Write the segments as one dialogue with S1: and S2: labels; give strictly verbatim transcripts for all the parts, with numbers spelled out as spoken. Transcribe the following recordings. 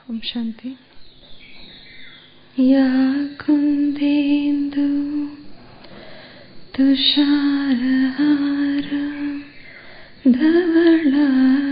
S1: ओम शांति। या कुंदेन्दु तुषारहार धवला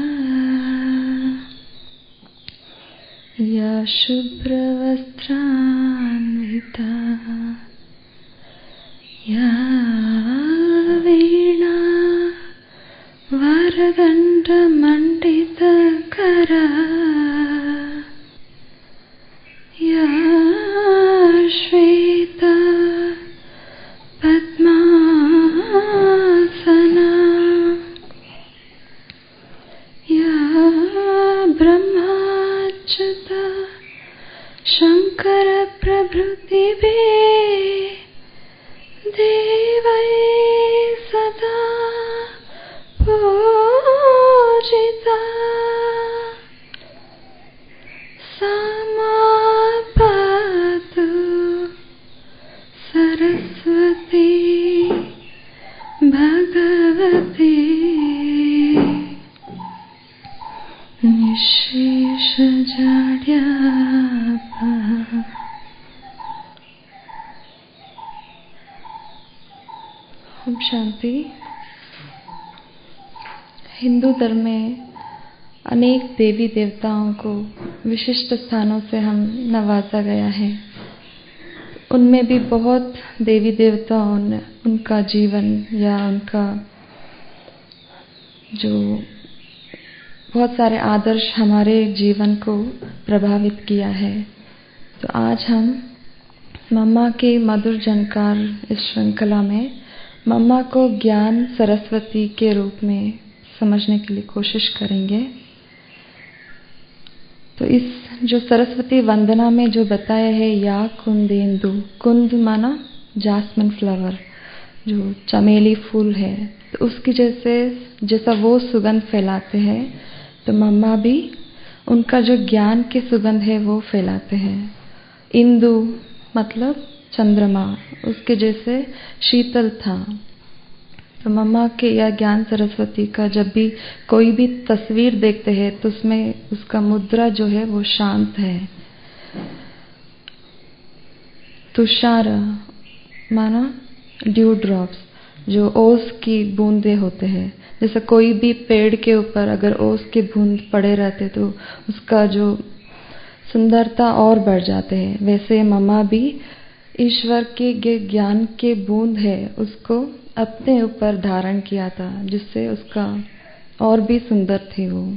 S1: या शुभ्रवस्त्रान्विता या वीणा वरदण्डमण्डितकरा या श्वेता पद्मासना या ब्रह्माच्युता शंकर प्रभृतिभिः देवैः सदा पूजिता सा मां पातु सरस्वती भगवती निःशेषजाड्यापा। ओम शांति। हिंदू धर्म में अनेक देवी देवताओं को विशिष्ट स्थानों से हम नवाजा गया है। उनमें भी बहुत देवी देवताओं ने उनका जीवन या उनका जो बहुत सारे आदर्श हमारे जीवन को प्रभावित किया है। तो आज हम मम्मा के मधुर झंकार इस श्रृंखला में मम्मा को ज्ञान सरस्वती के रूप में समझने के लिए कोशिश करेंगे। तो इस जो सरस्वती वंदना में जो बताया है या कुंदेन्दु, कुंद माना जास्मिन फ्लावर जो चमेली फूल है, तो उसकी जैसे जैसा वो सुगंध फैलाते हैं तो मम्मा भी उनका जो ज्ञान की सुगंध है वो फैलाते हैं। इंदु मतलब चंद्रमा, उसके जैसे शीतल था। तो मम्मा के या ज्ञान सरस्वती का जब भी कोई भी तस्वीर देखते हैं तो उसमें उसका मुद्रा जो है वो शांत है। तुषार माना ड्यू ड्रॉप्स, जो ओस की बूंदे होते हैं। जैसे कोई भी पेड़ के ऊपर अगर ओस के बूंद पड़े रहते तो उसका जो सुंदरता और बढ़ जाते हैं, वैसे मम्मा भी ईश्वर के ज्ञान के बूंद है उसको अपने ऊपर धारण किया था, जिससे उसका और भी सुंदर थे वो।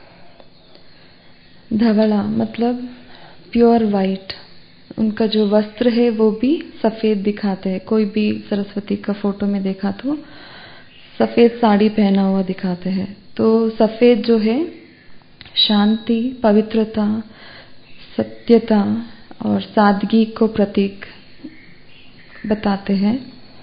S1: धवला मतलब प्योर वाइट, उनका जो वस्त्र है वो भी सफेद दिखाते हैं। कोई भी सरस्वती का फोटो में देखा तो सफेद साड़ी पहना हुआ दिखाते हैं। तो सफेद जो है शांति, पवित्रता, सत्यता और सादगी को प्रतीक बताते हैं।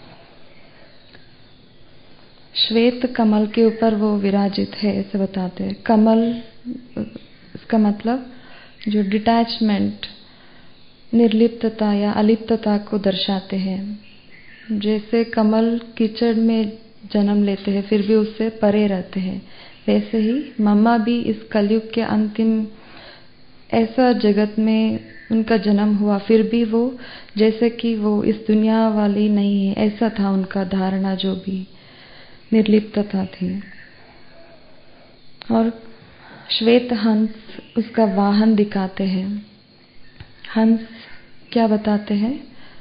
S1: श्वेत कमल के ऊपर वो विराजित है ऐसे बताते हैं। कमल इसका मतलब जो डिटैचमेंट, निर्लिप्तता या अलिप्तता को दर्शाते हैं। जैसे कमल कीचड़ में जन्म लेते हैं फिर भी उससे परे रहते हैं, वैसे ही मम्मा भी इस कलयुग के अंतिम ऐसा जगत में उनका जन्म हुआ, फिर भी वो जैसे कि वो इस दुनिया वाली नहीं है, ऐसा था उनका धारणा, जो भी निर्लिप्तता थी। और श्वेत हंस उसका वाहन दिखाते हैं। हंस क्या बताते हैं?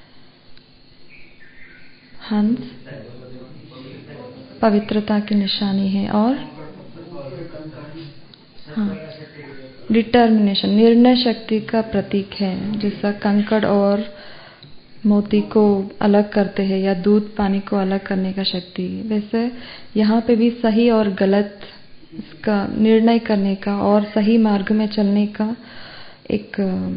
S1: हंस पवित्रता की निशानी है और हाँ डिटर्मिनेशन, निर्णय शक्ति का प्रतीक है। जैसा कंकड़ और मोती को अलग करते हैं या दूध पानी को अलग करने का शक्ति, वैसे यहाँ पे भी सही और गलत इसका निर्णय करने का और सही मार्ग में चलने का एक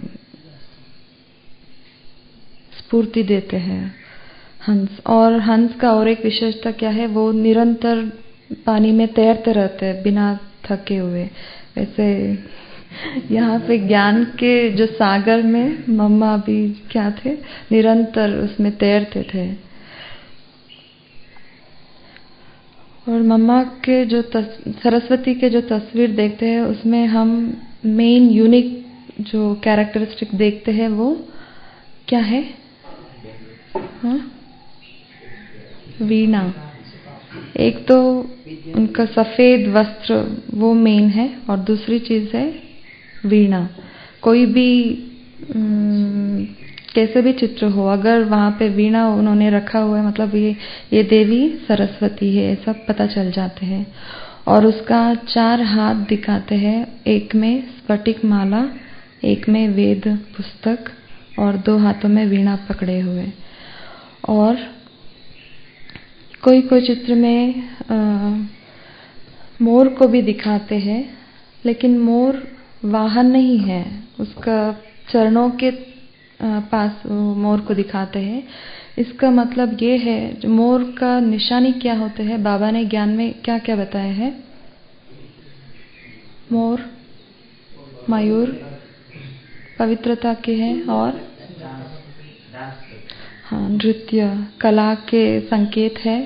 S1: स्फूर्ति देते हैं हंस। और हंस का और एक विशेषता क्या है, वो निरंतर पानी में तैरते रहते हैं बिना थके हुए। वैसे यहाँ पे ज्ञान के जो सागर में मम्मा भी क्या थे, निरंतर उसमें तैरते थे। और मम्मा के जो सरस्वती के जो तस्वीर देखते हैं उसमें हम मेन यूनिक जो कैरेक्टरिस्टिक देखते हैं वो क्या है? हाँ? वीणा। एक तो उनका सफेद वस्त्र वो मेन है और दूसरी चीज है वीणा। कोई भी कैसे भी चित्र हो, अगर वहां पे वीणा उन्होंने रखा हुआ है मतलब ये ये देवी सरस्वती है, सब पता चल जाते हैं। और उसका चार हाथ दिखाते हैं, एक में स्फटिक माला, एक में वेद पुस्तक और दो हाथों में वीणा पकड़े हुए। और कोई कोई चित्र में आ, मोर को भी दिखाते हैं, लेकिन मोर वाहन नहीं है, उसका चरणों के पास मोर को दिखाते हैं। इसका मतलब ये है मोर का निशानी क्या होते हैं, बाबा ने ज्ञान में क्या क्या बताया है? मोर मयूर पवित्रता के हैं और हाँ नृत्य कला के संकेत है,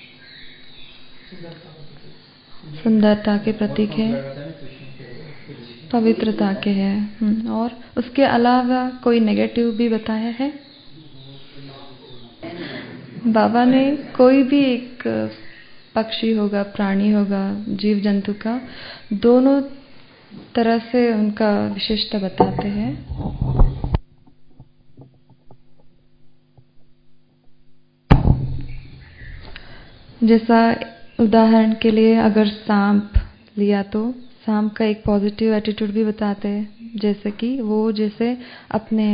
S1: सुंदरता के प्रतीक है, पवित्रता के है। और उसके अलावा कोई नेगेटिव भी बताया है? बाबा ने कोई भी एक पक्षी होगा, प्राणी होगा, जीव जंतु का दोनों तरह से उनका विशेषता बताते हैं। जैसा उदाहरण के लिए अगर सांप लिया तो सांप का एक पॉजिटिव एटीट्यूड भी बताते हैं, जैसे कि वो जैसे अपने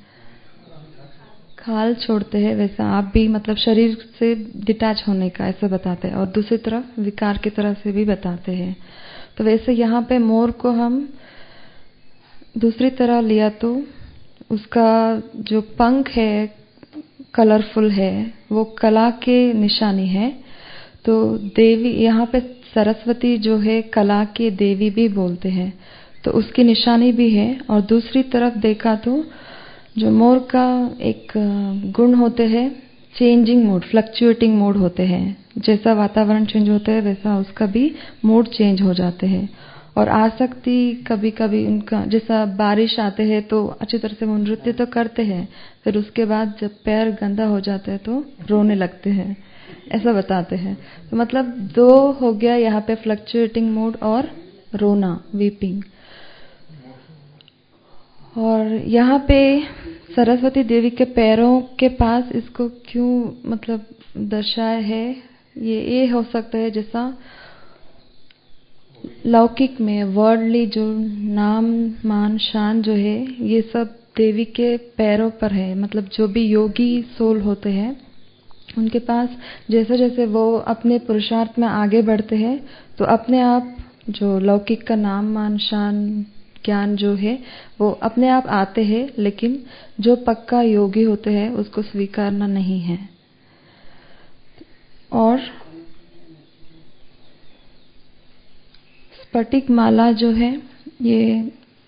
S1: खाल छोड़ते हैं वैसा आप भी मतलब शरीर से डिटैच होने का ऐसा बताते हैं। और दूसरी तरफ विकार की तरह से भी बताते हैं। तो वैसे यहाँ पे मोर को हम दूसरी तरह लिया तो उसका जो पंख है कलरफुल है, वो कला के निशानी है। तो देवी यहाँ पे सरस्वती जो है कला के देवी भी बोलते हैं, तो उसकी निशानी भी है। और दूसरी तरफ देखा तो जो मोर का एक गुण होते हैं चेंजिंग मूड, फ्लक्चुएटिंग मूड होते हैं, जैसा वातावरण चेंज होता है वैसा उसका भी मूड चेंज हो जाते हैं। और आसक्ति कभी कभी उनका जैसा बारिश आते हैं तो अच्छी तरह से वो नृत्य तो करते हैं, फिर उसके बाद जब पैर गंदा हो जाता है तो रोने लगते हैं, ऐसा बताते हैं। तो मतलब दो हो गया यहाँ पे फ्लक्चुएटिंग मूड और रोना, वीपिंग। और यहाँ पे सरस्वती देवी के पैरों के पास इसको क्यों मतलब दर्शाया है, ये ये हो सकता है जैसा लौकिक में वर्ल्डली जो नाम मान शान जो है ये सब देवी के पैरों पर है। मतलब जो भी योगी सोल होते हैं उनके पास जैसे जैसे वो अपने पुरुषार्थ में आगे बढ़ते हैं तो अपने आप जो लौकिक का नाम मान शान ज्ञान जो है वो अपने आप आते हैं, लेकिन जो पक्का योगी होते हैं उसको स्वीकारना नहीं है। और स्फटिक माला जो है ये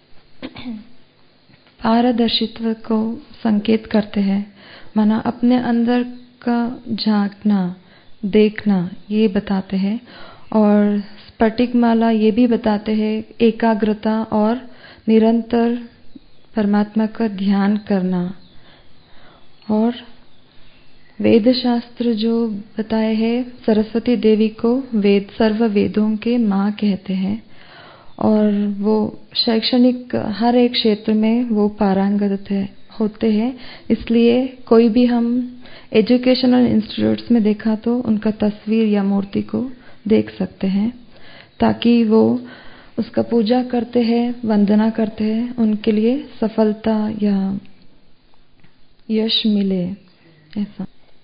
S1: पारदर्शित्व को संकेत करते हैं, माना अपने अंदर का झांकना, देखना, ये बताते हैं। और स्फटिक माला ये भी बताते हैं एकाग्रता और निरंतर परमात्मा का ध्यान करना। और वेद शास्त्र जो बताए हैं सरस्वती देवी को वेद सर्व वेदों के माँ कहते हैं और वो शैक्षणिक हर एक क्षेत्र में वो पारंगत होते हैं। इसलिए कोई भी हम एजुकेशनल इंस्टीट्यूट्स में देखा तो उनका तस्वीर या मूर्ति को देख सकते हैं, ताकि वो उसका पूजा करते हैं, वंदना करते हैं, उनके लिए सफलता या यश मिले ऐसा।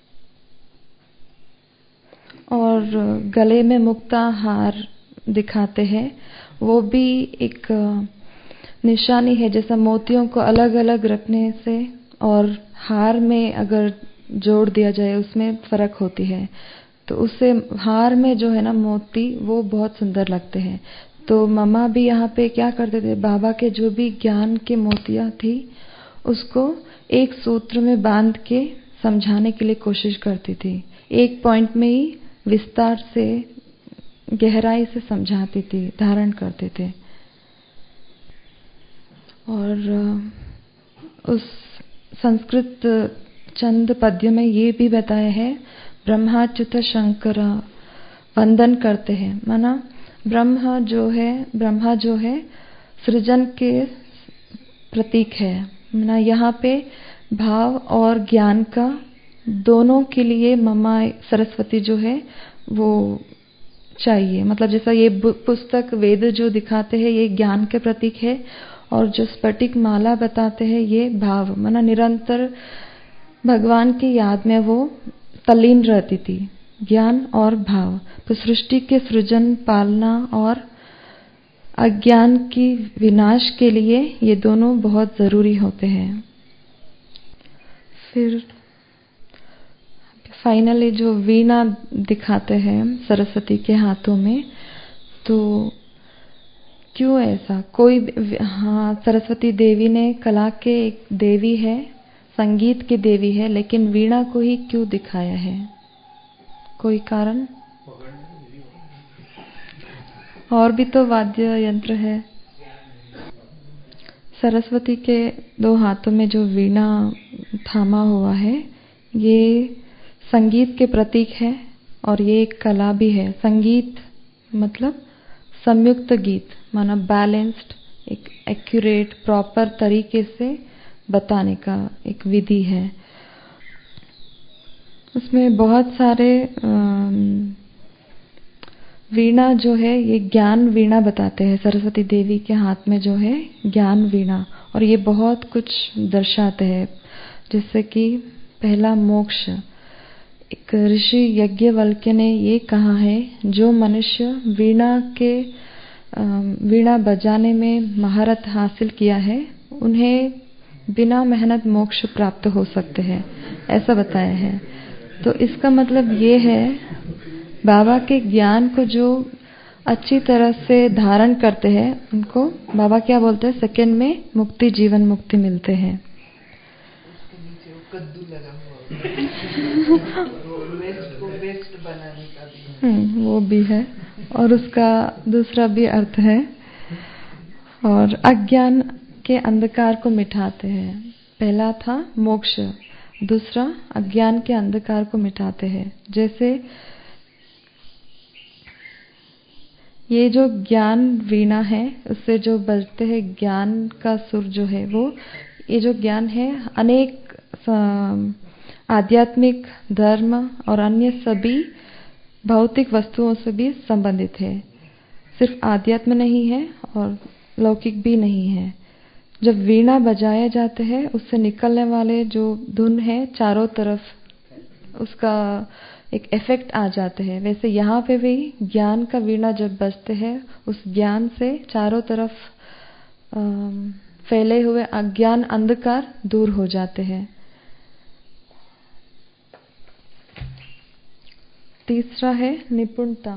S1: और गले में मुक्ता हार दिखाते हैं, वो भी एक निशानी है, जैसा मोतियों को अलग अलग रखने से और हार में अगर जोड़ दिया जाए उसमें फर्क होती है, तो उससे हार में जो है ना मोती वो बहुत सुंदर लगते हैं। तो मम्मा भी यहाँ पे क्या करते थे, बाबा के जो भी ज्ञान के मोतियां थी उसको एक सूत्र में बांध के समझाने के लिए कोशिश करती थी, एक पॉइंट में ही विस्तार से गहराई से समझाती थी, धारण करते थे। और उस संस्कृत चंद पद्य में ये भी बताया है, ब्रह्माच्युत शंकर वंदन करते हैं। माना ब्रह्मा जो है ब्रह्मा जो है सृजन के प्रतीक है। माना यहाँ पे भाव और ज्ञान का दोनों के लिए ममा सरस्वती जो है वो चाहिए। मतलब जैसा ये पुस्तक वेद जो दिखाते हैं ये ज्ञान के प्रतीक है, और जो स्फटिक माला बताते हैं ये भाव। माना निरंतर भगवान की याद में वो तल्लीन रहती थी, ज्ञान और भाव। तो सृष्टि के सृजन, पालना और अज्ञान की विनाश के लिए ये दोनों बहुत जरूरी होते हैं। फिर फाइनली जो वीणा दिखाते हैं सरस्वती के हाथों में, तो क्यों ऐसा? कोई हाँ, सरस्वती देवी ने कला के एक देवी है, संगीत की देवी है, लेकिन वीणा को ही क्यों दिखाया है? कोई कारण? और भी तो वाद्य यंत्र है। सरस्वती के दो हाथों में जो वीणा थामा हुआ है ये संगीत के प्रतीक है, और ये एक कला भी है। संगीत मतलब संयुक्त गीत, माना बैलेंस्ड, एक एक्यूरेट प्रॉपर तरीके से बताने का एक विधि है। उसमें बहुत सारे वीणा जो है ये ज्ञान वीणा बताते हैं। सरस्वती देवी के हाथ में जो है ज्ञान वीणा, और ये बहुत कुछ दर्शाते हैं। जैसे कि पहला मोक्ष, एक ऋषि यज्ञवल्क्य ने ये कहा है, जो मनुष्य वीणा के वीणा बजाने में महारत हासिल किया है उन्हें बिना मेहनत मोक्ष प्राप्त हो सकते हैं, ऐसा बताया है। तो इसका मतलब ये है, बाबा के ज्ञान को जो अच्छी तरह से धारण करते हैं उनको बाबा क्या बोलते हैं, सेकंड में मुक्ति, जीवन मुक्ति मिलते हैं।
S2: उसके नीचे वो कद्दू लगा हुआ वेस्ट को बेस्ट बनाने का भी
S1: हम्म वो भी है, और उसका दूसरा भी अर्थ है। और अज्ञान के अंधकार को मिटाते हैं। पहला था मोक्ष, दूसरा अज्ञान के अंधकार को मिटाते हैं। जैसे ये जो ज्ञान वीणा है उससे जो बजते हैं ज्ञान का सुर जो है वो, ये जो ज्ञान है अनेक आध्यात्मिक, धर्म और अन्य सभी भौतिक वस्तुओं से भी संबंधित है। सिर्फ आध्यात्म नहीं है और लौकिक भी नहीं है। जब वीणा बजाया जाते हैं उससे निकलने वाले जो धुन है चारों तरफ उसका एक इफेक्ट आ जाते हैं। वैसे यहाँ पे भी ज्ञान का वीणा जब बजते हैं उस ज्ञान से चारों तरफ फैले हुए अज्ञान अंधकार दूर हो जाते हैं। तीसरा है निपुणता।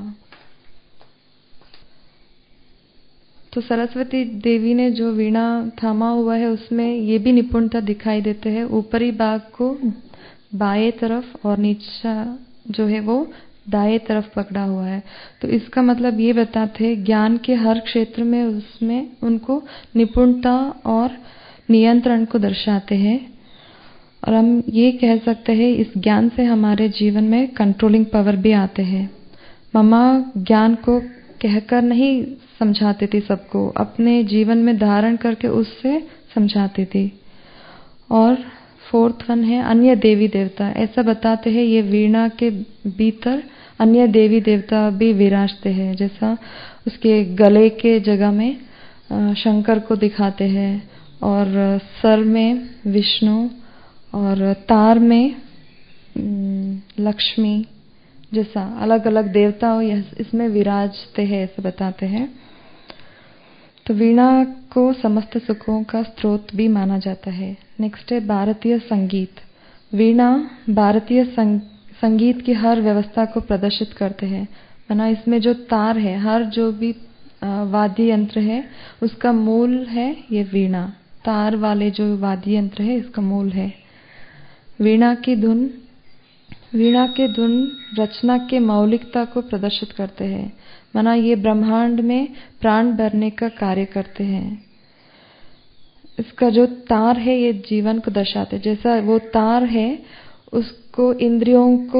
S1: तो सरस्वती देवी ने जो वीणा थामा हुआ है उसमें ये भी निपुणता दिखाई देते हैं। ऊपरी भाग को बाएं तरफ और नीचा जो है वो दाएं तरफ पकड़ा हुआ है। तो इसका मतलब ये बताते हैं ज्ञान के हर क्षेत्र में उसमें उनको निपुणता और नियंत्रण को दर्शाते हैं। और हम ये कह सकते हैं इस ज्ञान से हमारे जीवन में कंट्रोलिंग पावर भी आते हैं। मम्मा ज्ञान को कहकर नहीं समझाती थी सबको, अपने जीवन में धारण करके उससे समझाती थी। और फोर्थ वन है अन्य देवी देवता। ऐसा बताते हैं ये वीणा के भीतर अन्य देवी देवता भी विराजते हैं। जैसा उसके गले के जगह में शंकर को दिखाते हैं, और सर में विष्णु, और तार में लक्ष्मी, जैसा अलग अलग देवता इसमें विराजते हैं, ऐसे बताते हैं। तो वीणा को समस्त सुखों का स्रोत भी माना जाता है। नेक्स्ट है भारतीय संगीत। वीणा भारतीय संग, संगीत की हर व्यवस्था को प्रदर्शित करते हैं। माना इसमें जो तार है, हर जो भी वाद्य यंत्र है उसका मूल है ये वीणा। तार वाले जो वाद्य यंत्र है इसका मूल है वीणा की धुन। वीणा के धुन रचना के मौलिकता को प्रदर्शित करते हैं। माना ये ब्रह्मांड में प्राण भरने का कार्य करते हैं। इसका जो तार है ये जीवन को दर्शाते, जैसा वो तार है उसको इंद्रियों को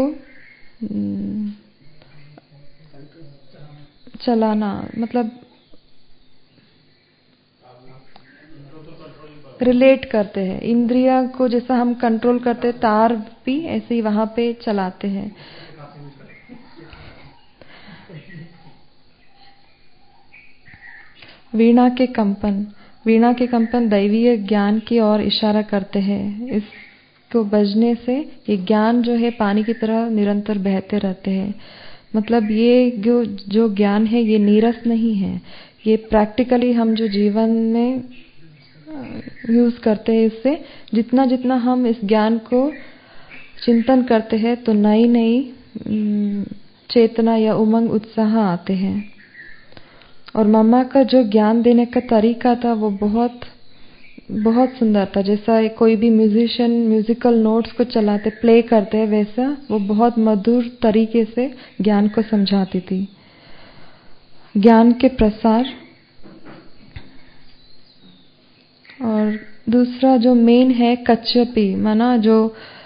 S1: चलाना, मतलब रिलेट करते हैं। इंद्रिया को जैसा हम कंट्रोल करते हैं, तार भी ऐसे ही वहां पे चलाते हैं। वीणा के कंपन, वीणा के कंपन दैवीय ज्ञान की ओर इशारा करते हैं। इसको बजने से ये ज्ञान जो है पानी की तरह निरंतर बहते रहते हैं। मतलब ये जो जो ज्ञान है ये नीरस नहीं है, ये प्रैक्टिकली हम जो जीवन में यूज करते हैं। इससे जितना जितना हम इस ज्ञान को चिंतन करते हैं तो नई नई चेतना या उमंग उत्साह आते हैं। और मम्मा का जो ज्ञान देने का तरीका था वो बहुत बहुत सुंदर था। जैसा कोई भी म्यूजिशियन म्यूजिकल नोट्स को चलाते प्ले करते हैं, वैसा वो बहुत मधुर तरीके से ज्ञान को समझाती थी। ज्ञान के प्रसार, और दूसरा जो मेन है कच्छपी, माना जो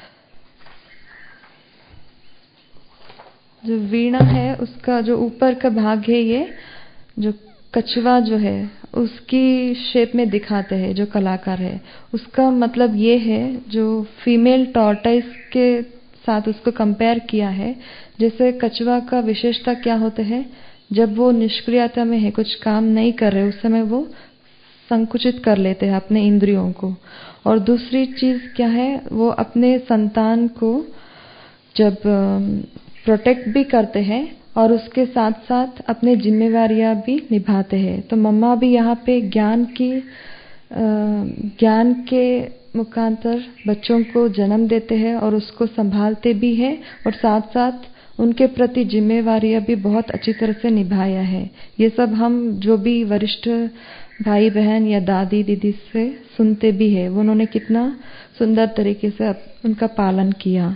S1: जो वीणा है उसका जो ऊपर का भाग है, ये जो कछवा जो है उसकी शेप में दिखाते हैं जो कलाकार है। उसका मतलब ये है, जो फीमेल टॉर्टाइस के साथ उसको कंपेयर किया है। जैसे कछवा का विशेषता क्या होते हैं, जब वो निष्क्रियता में है, कुछ काम नहीं कर रहे, उस समय वो संकुचित कर लेते हैं अपने इंद्रियों को। और दूसरी चीज क्या है, वो अपने संतान को जब प्रोटेक्ट भी करते हैं और उसके साथ साथ अपने जिम्मेवारियां भी निभाते हैं। तो मम्मा भी यहाँ पे ज्ञान की ज्ञान के मुखांतर बच्चों को जन्म देते हैं और उसको संभालते भी हैं, और साथ साथ उनके प्रति जिम्मेवारियां भी बहुत अच्छी तरह से निभाया है। ये सब हम जो भी वरिष्ठ भाई बहन या दादी दीदी से सुनते भी है, उन्होंने कितना सुंदर तरीके से उनका पालन किया।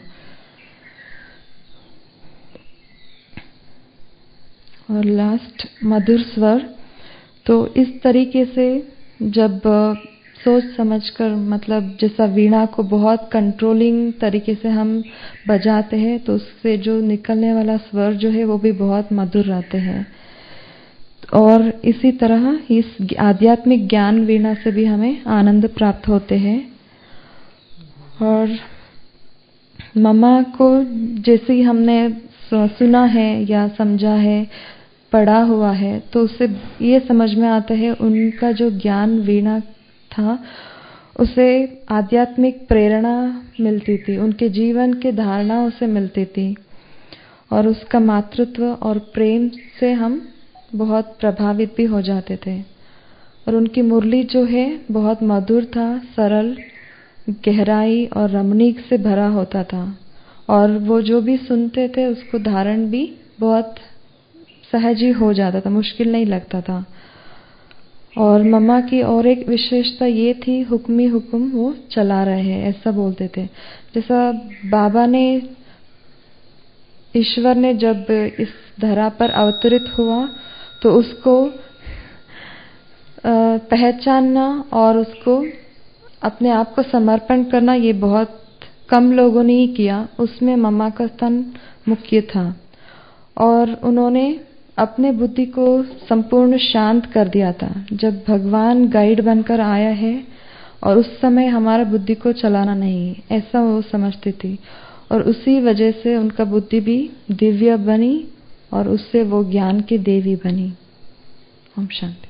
S1: और लास्ट मधुर स्वर, तो इस तरीके से जब सोच समझकर, मतलब जैसा वीणा को बहुत कंट्रोलिंग तरीके से हम बजाते हैं, तो उससे जो निकलने वाला स्वर जो है वो भी बहुत मधुर रहते हैं। और इसी तरह इस आध्यात्मिक ज्ञान वीणा से भी हमें आनंद प्राप्त होते हैं। और मम्मा को जैसे ही हमने सुना है या समझा है, पढ़ा हुआ है, तो उससे ये समझ में आता है उनका जो ज्ञान वीणा था उसे आध्यात्मिक प्रेरणा मिलती थी, उनके जीवन के धारणाओं से मिलती थी। और उसका मातृत्व और प्रेम से हम बहुत प्रभावित भी हो जाते थे। और उनकी मुरली जो है बहुत मधुर था, सरल, गहराई और रमणीक से भरा होता था। और वो जो भी सुनते थे उसको धारण भी बहुत सहज ही हो जाता था, मुश्किल नहीं लगता था। और मम्मा की और एक विशेषता ये थी, हुक्मी हुक्म वो चला रहे हैं, ऐसा बोलते थे। जैसा बाबा ने, ईश्वर ने जब इस धरा पर अवतरित हुआ तो उसको पहचानना और उसको अपने आप को समर्पण करना ये बहुत कम लोगों ने ही किया। उसमें मम्मा का स्थान मुख्य था। और उन्होंने अपने बुद्धि को संपूर्ण शांत कर दिया था। जब भगवान गाइड बनकर आया है और उस समय हमारा बुद्धि को चलाना नहीं, ऐसा वो समझती थी। और उसी वजह से उनका बुद्धि भी दिव्य बनी और उससे वो ज्ञान की देवी बनी। ओम शांति।